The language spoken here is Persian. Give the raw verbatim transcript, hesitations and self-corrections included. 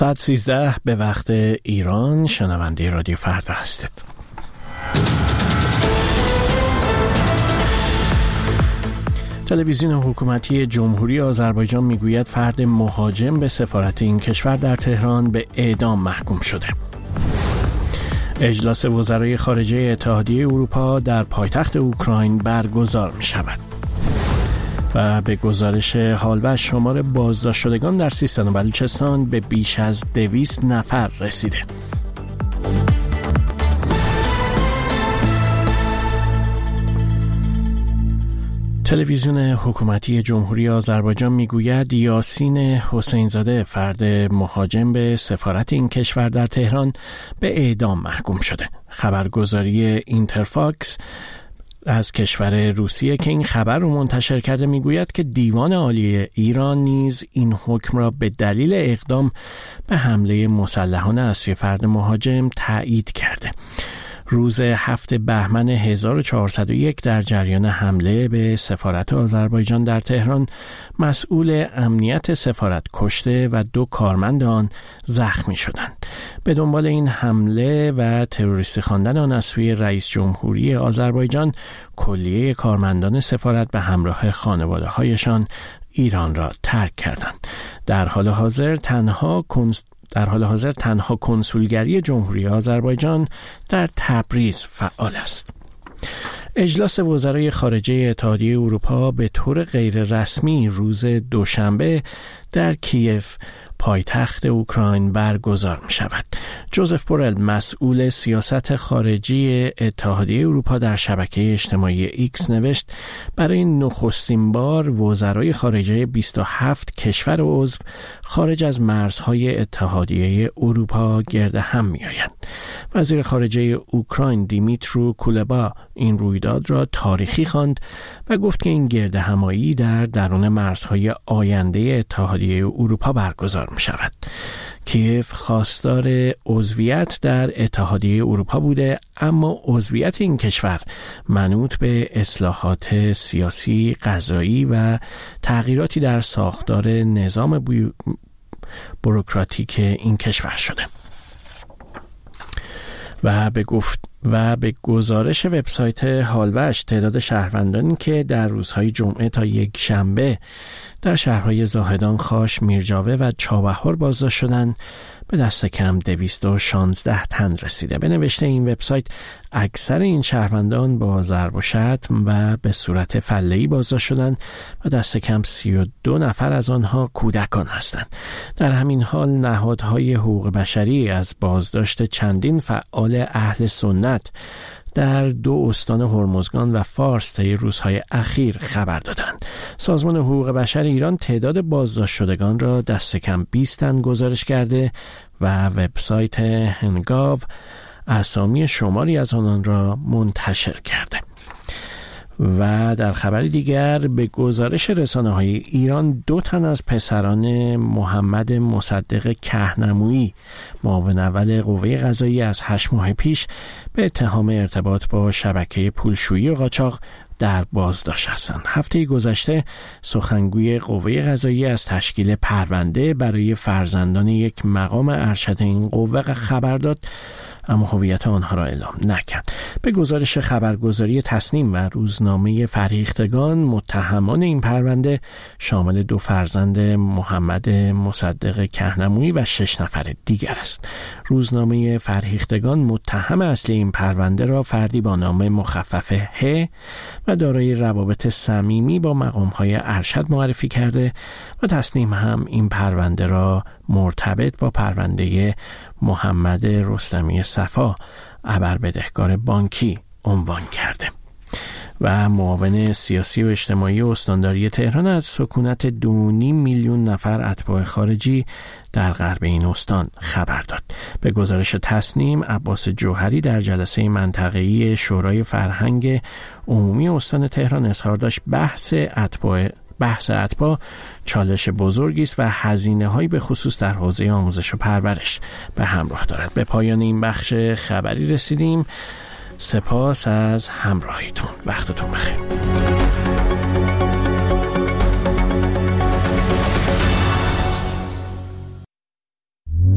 ساعت سیزده به وقت ایران، شنونده رادیو فردا هستید. تلویزیون حکومتی جمهوری آذربایجان میگوید فرد مهاجم به سفارت این کشور در تهران به اعدام محکوم شده. اجلاس وزرای خارجه اتحادیه اروپا در پایتخت اوکراین برگزار می شود. و به گزارش حالوش شمار بازداشت شدگان در سیستان و بلوچستان به بیش از دویست نفر رسیده. تلویزیون حکومتی جمهوری آذربایجان میگوید یاسین حسینزاده فرد مهاجم به سفارت این کشور در تهران به اعدام محکوم شده. خبرگزاری اینترفاکس از کشور روسیه که این خبر رو منتشر کرده میگوید که دیوان عالی ایران نیز این حکم را به دلیل اقدام به حمله مسلحانه اصلی فرد مهاجم تایید کرده. روز هفت بهمن هزار و چهارصد و یک در جریان حمله به سفارت آذربایجان در تهران مسئول امنیت سفارت کشته و دو کارمند آن زخمی شدند. به دنبال این حمله و تروریستی خواندن آن از سوی رئیس جمهوری آذربایجان، کلیه کارمندان سفارت به همراه خانواده‌هایشان ایران را ترک کردند. در حال حاضر تنها کنس در حال حاضر تنها کنسولگری جمهوری آذربایجان در تبریز فعال است. اجلاس وزرای خارجه اتحادیه اروپا به طور غیر رسمی روز دوشنبه در کیف پایتخت اوکراین برگزار می شود. جوزف بورل مسئول سیاست خارجی اتحادیه اروپا در شبکه اجتماعی ایکس نوشت برای نخستین بار وزرای خارجه بیست و هفت کشور عضو خارج از مرزهای اتحادیه اروپا گرد هم می آیند. وزیر خارجه اوکراین دیمیترو کولبا این رویداد را تاریخی خواند و گفت که این گرد همایی در درون مرزهای آینده اتحادیه اروپا برگزار می شود. کیف خواستار عضویت در اتحادیه اروپا بوده، اما عضویت این کشور منوط به اصلاحات سیاسی، قضایی و تغییراتی در ساختار نظام بوروکراتیک این کشور شده. و به گفت و به گزارش وبسایت حالوش تعداد شهروندانی که در روزهای جمعه تا یک شنبه در شهرهای زاهدان، خاش، میرجاوه و چابهار بازداشت شدند به دست کم دویست و شانزده تن رسیده. به نوشته این وبسایت اکثر این شهروندان با ضرب و شتم و به صورت فله‌ای بازداشت شدند و دست کم سی و دو نفر از آنها کودکان هستند. در همین حال نهادهای حقوق بشری از بازداشت چندین فعال اهل سنت در دو استان هرمزگان و فارس طی روزهای اخیر خبر دادند. سازمان حقوق بشر ایران تعداد بازداشت شدگان را دست کم بیست تن گزارش کرده و وبسایت هنگاو اسامی شماری از آنان را منتشر کرده. و در خبر دیگر به گزارش رسانه‌های ایران دو تن از پسران محمد مصدق کهنمویی معاون اول قوه قضاییه از هشت ماه پیش به اتهام ارتباط با شبکه پولشویی و قاچاق در بازداشت هستند. هفته گذشته سخنگوی قوه قضاییه از تشکیل پرونده برای فرزندان یک مقام ارشد این قوه خبر داد، اما هویت آنها را اعلام نکرد. به گزارش خبرگزاری تصنیم و روزنامه فرهیختگان، متهمان این پرونده شامل دو فرزند محمد مصدق کهنمویی و شش نفر دیگر است. روزنامه فرهیختگان متهم اصلی این پرونده را فردی با نام مخفف ه و دارای روابط صمیمی با مقام‌های ارشد معرفی کرده و تصنیم هم این پرونده را مرتبط با پرونده محمد رستمی صفا ابربدهکار بانکی عنوان کرده. و معاون سیاسی و اجتماعی استانداری تهران از سکونت دو و نیم میلیون نفر اتباع خارجی در غرب این استان خبر داد. به گزارش تصنیم، عباس جوهری در جلسه منطقه‌ای شورای فرهنگ عمومی استان تهران اظهار داشت بحث اتباع بحث اتباع چالش بزرگی است و هزینه‌هایی به خصوص در حوزه آموزش و پرورش به همراه دارد. به پایان این بخش خبری رسیدیم. سپاس از همراهیتون. وقتتون بخیر.